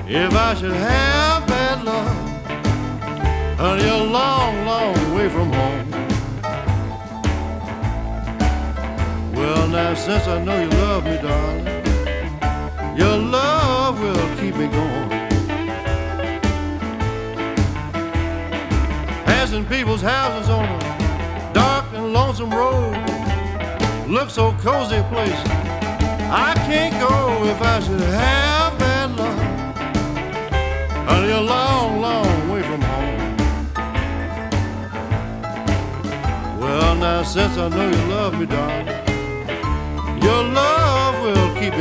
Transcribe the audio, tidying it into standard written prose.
If I should have bad luck, honey, you're a long, long way from home. Well, now, since I know you love me, darling, your love will keep me going. Passing people's houses on a dark and lonesome road, look so cozy a place, I can't go if I should have bad luck. Honey, a long, long way from home. Well, now, since I know you love me, darling, your love will keep me